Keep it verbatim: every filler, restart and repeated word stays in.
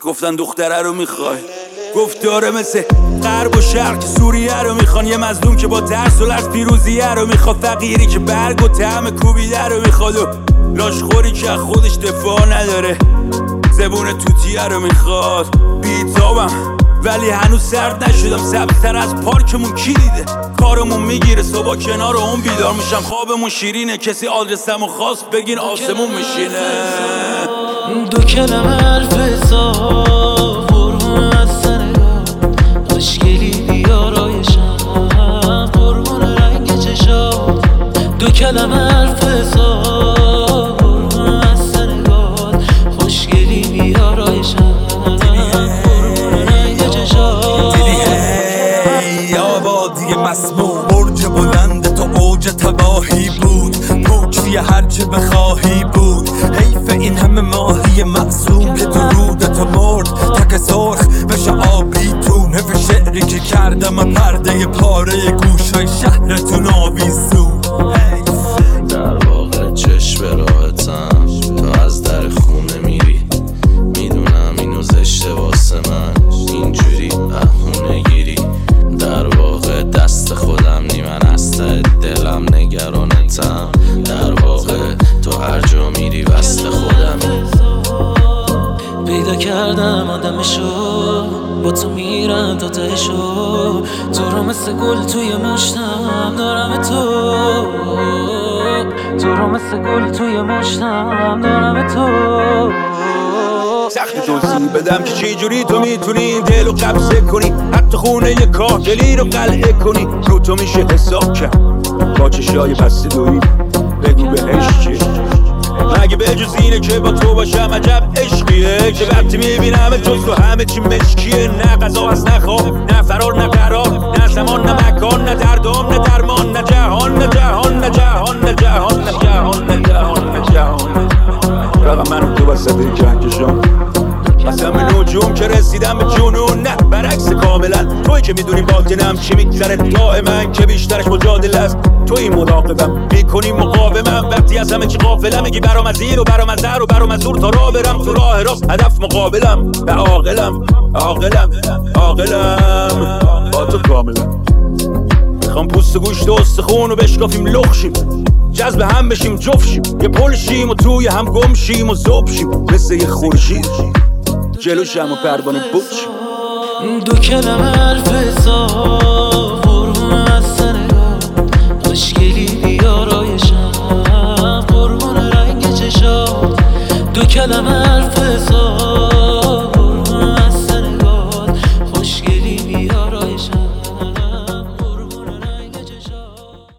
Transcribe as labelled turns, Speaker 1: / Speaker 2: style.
Speaker 1: گفتن دختره رو میخوای، گفت داره مثل غرب و شرق که سوریه رو میخوان. یه مظلوم که با ترس و لرز پیروزیه رو میخواد، فقیری که برگ و طعم کوبیده رو میخواد و لاشخوری که خودش دفاع نداره، زبون توتیه رو میخواد. بیتابم ولی هنوز سرد نشدم، سبزتر از پارکمون کی دیده؟ کارمون میگیره صبح کنار اون بیدار میشم، خوابمون شیرینه کسی آدرسمو خواست بگین آسمون میشینه.
Speaker 2: دو کلم حرف حساب قربون از سنگا، خوشگلی بیارایشم قربون رنگ چشات. دو کلم حرف حساب قربون از سنگا، خوشگلی بیارایشم قربون رنگ چشات.
Speaker 3: دیدی هی آبادی مسموم، برج بلند تو اوج تباهی بود، پوچی هرچه بخواهی بود. حیف این همه ماهی معصوم که تو رود تو مرد، تک سرخ بشه آبی تو. حیف شعری که کردم پرده پاره گوشای شهرتون آویزون.
Speaker 4: در واقع چشم راحتم، تو از در خونه میری، میدونم اینو زشته واسه من اینجوری بهونه گیری. در واقع دست خودم نی، من از ته دلم نگرانتم. در واقع تو هر جا میری وصل خودمی.
Speaker 2: پیدا کردم آدمشو، با تو میرم تا تهشو، تو رو مثل گل توی مشتم دارم تو، تو رو مثل گل توی مشتم دارم تو.
Speaker 1: سخت توضیح بدم که چی جوری تو میتونی دل رو قبضه کنی، حتی خونه یه کاهگلی رو قلعه کنی. رو تو میشه حساب کرد با چشای بسته دویی، بگو بهش چی مگه به جز اینه که با تو باشم عجب عشقیه، که وقتی میبینم جز تو همه چی مشکیه. نه غذا هست نه خواب نه فرار نه قرار، نه زمان نه مکان نه دردام نه درمان، نه جهان نه جهان نه جهان نه جهان نه جهان نه جهان نه جهان. رقم من تو وسط جنگشان قسم نجوم که رسیدم به جنون، نه برعکس کاملا. توی که میدونی باطنم چی میگذره، دائما که بیشترش مجادله است. توی مراقبم میکنی مقاومم، وقتی از همه چی غافلم میگی برام از این و برام از در و برام از دور تا راه برم تو راه راست. هدف مقابلم و عاقلم عاقلم عاقلم با تو کاملا. میخوام پوست گوشت و استخون و بشکافیم لخشیم، جذب هم بشیم جفشیم، یه پل شیم و توی هم گم شیم و ذوب شیم مثل یه خورشید جلوشم و پروانه بود شیم.
Speaker 2: دو کلم حرف حساب قربون از سنگا، خوشگلی بیارایشم قربون رنگ چشات. دو کلم حرف حساب